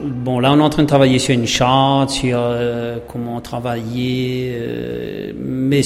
Bon, là, on est en train de travailler sur une charte, sur comment travailler, mais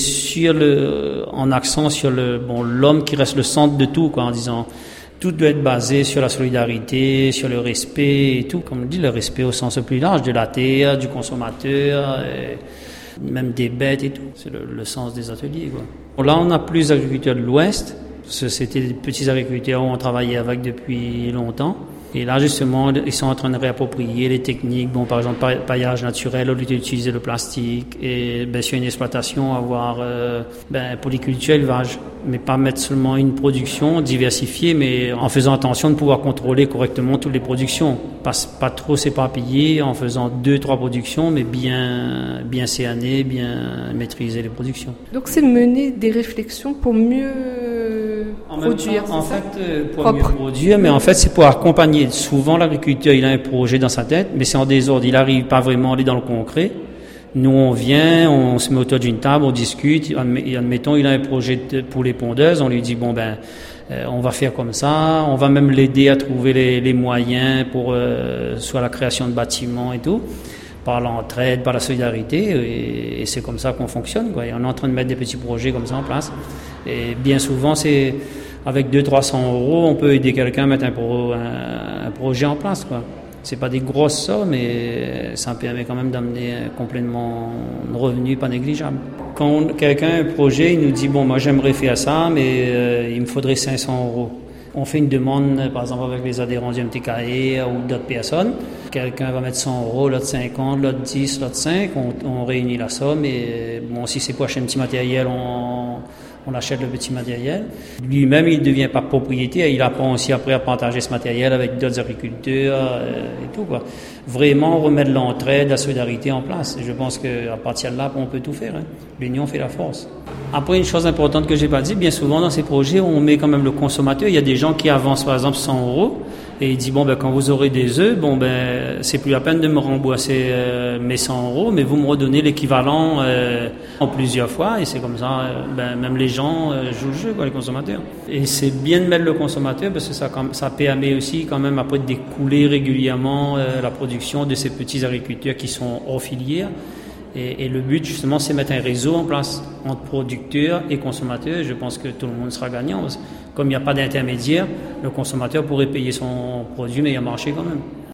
en accent sur l'homme qui reste le centre de tout, quoi, en disant tout doit être basé sur la solidarité, sur le respect et tout. Comme on dit, le respect au sens le plus large de la terre, du consommateur, même des bêtes et tout. C'est le sens des ateliers, quoi. Bon, là, on a plus d'agriculteurs de l'Ouest. C'était des petits agriculteurs où on travaillait avec depuis longtemps. Et là, justement, ils sont en train de réapproprier les techniques. Bon, par exemple, paillage naturel, au lieu d'utiliser le plastique. Et sur une exploitation, avoir polyculture, élevage. Mais pas mettre seulement une production diversifiée, mais en faisant attention de pouvoir contrôler correctement toutes les productions. Pas trop s'éparpiller en faisant 2-3 productions, mais bien cerner, bien maîtriser les productions. Donc, c'est mener des réflexions pour mieux produire, en fait, pour mieux produire, mais en fait, c'est pour accompagner. Souvent, l'agriculteur, il a un projet dans sa tête, mais c'est en désordre. Il n'arrive pas vraiment à aller dans le concret. Nous, on vient, on se met autour d'une table, on discute. Admettons, il a un projet pour les pondeuses. On lui dit, on va faire comme ça. On va même l'aider à trouver les moyens pour soit la création de bâtiments et tout, par l'entraide, par la solidarité. Et c'est comme ça qu'on fonctionne, quoi. Et on est en train de mettre des petits projets comme ça en place. Et bien souvent, c'est avec 200-300 euros, on peut aider quelqu'un à mettre un projet en place, quoi. C'est pas des grosses sommes, mais ça permet quand même d'amener complètement un revenu pas négligeable. Quand quelqu'un a un projet, il nous dit, moi j'aimerais faire ça, mais il me faudrait 500 euros. On fait une demande, par exemple, avec les adhérents du MTKE ou d'autres personnes. Quelqu'un va mettre 100 euros, l'autre 50, l'autre 10, l'autre 5. On réunit la somme et si c'est pour acheter un petit matériel, on achète le petit matériel. Lui-même, il ne devient pas propriétaire. Il apprend aussi après à partager ce matériel avec d'autres agriculteurs et tout, quoi. Vraiment remettre l'entraide, la solidarité en place. Et je pense qu'à partir de là, on peut tout faire, hein. L'union fait la force. Après, une chose importante que j'ai pas dit, bien souvent dans ces projets, on met quand même le consommateur. Il y a des gens qui avancent par exemple 100 euros et ils disent quand vous aurez des œufs, c'est plus la peine de me rembourser mes 100 euros, mais vous me redonnez l'équivalent en plusieurs fois et c'est comme ça. Même les gens jouent le jeu, quoi, les consommateurs. Et c'est bien de mettre le consommateur parce que ça permet aussi quand même après d'écouler régulièrement la production de ces petits agriculteurs qui sont hors filière. Et le but, justement, c'est mettre un réseau en place entre producteurs et consommateurs. Je pense que tout le monde sera gagnant. Comme il n'y a pas d'intermédiaire, le consommateur pourrait payer son produit meilleur marché quand même.